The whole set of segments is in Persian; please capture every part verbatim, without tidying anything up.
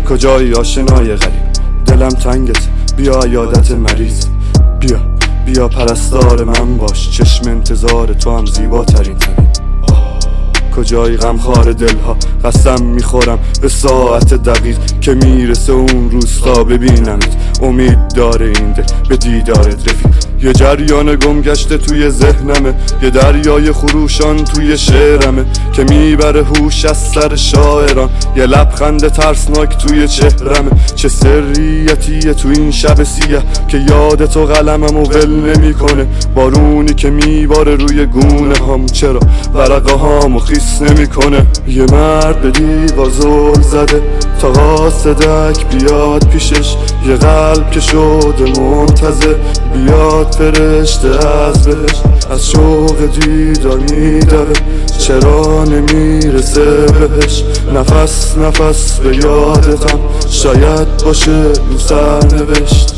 کجایی آشنای غریب، دلم تنگت، بیا یادت مریض. بیا بیا پرستار من باش، چشم انتظار تو هم زیباترین طبیب. کجایی غمخوار دلها، قسم میخورم به ساعت دقیق که میرسه اون روز تا ببینمت. امید داره این دل به دیدارت رفیق. یه جریان گم گشته توی ذهنمه، یه دریای خروشان توی شعرمه که میبره هوش از سر شاعران. یه لبخند ترسناک توی چهرمه، چه سریتیه تو این شب سیاه که یاد تو قلممو ول نمیکنه. بارونی که میباره روی گونه هم، چرا ورقه هامو خیس نمیکنه. یه مرد به دیوار زل زده تا قاصدک بیاد پیشش، یه قلب که شده منتظر بیاد فرشته از بهش. از شوق دیدار میدوه چرا نمیرسه بهش. نفس نفس به یادتم شاید باشه رو سرنوشت.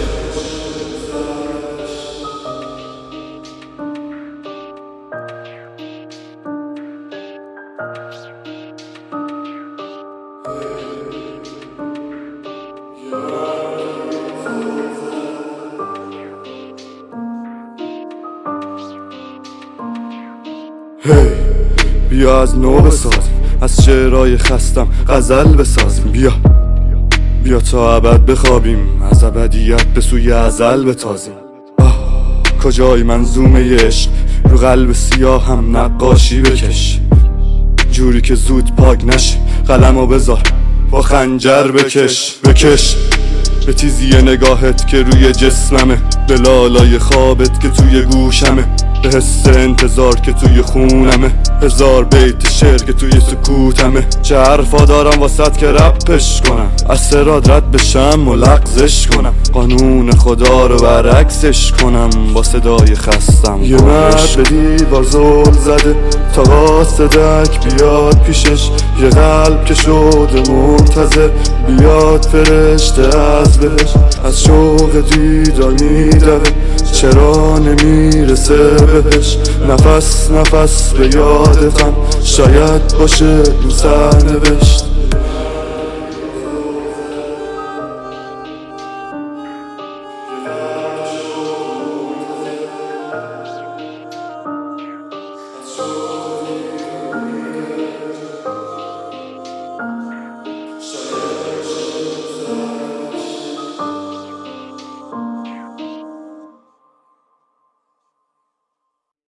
هی بیا از نو بسازیم، از شعرهای خستم غزل بسازیم. بیا بیا تا ابد بخوابیم، از ابدیت به سوی ازل بتازیم. کجای منظومه عشق، رو قلب سیاه هم نقاشی بکش، جوری که زود پاک نشه. قلمو بذار با خنجر بکش بکش. به تیزی نگاهت که روی جسممه، به لالای خوابت که توی گوشمه، به حس انتظار که توی خونمه، هزار بیت شعر که توی سکوتمه. چه حرفا دارم واسط که رپش کنم، از سراد رد بشم و لغزش کنم، قانون خدا رو برعکسش کنم با صدای خستم. یه مرد به دیوار زل زده تا قاصدک بیاد پیشش، یه قلب که شده منتظر بیاد فرشته از بهش. از شوق دیدار میدوه چرا نمیرسه بهش. نفس نفس به یادتم شاید باشه رو سرنوشت.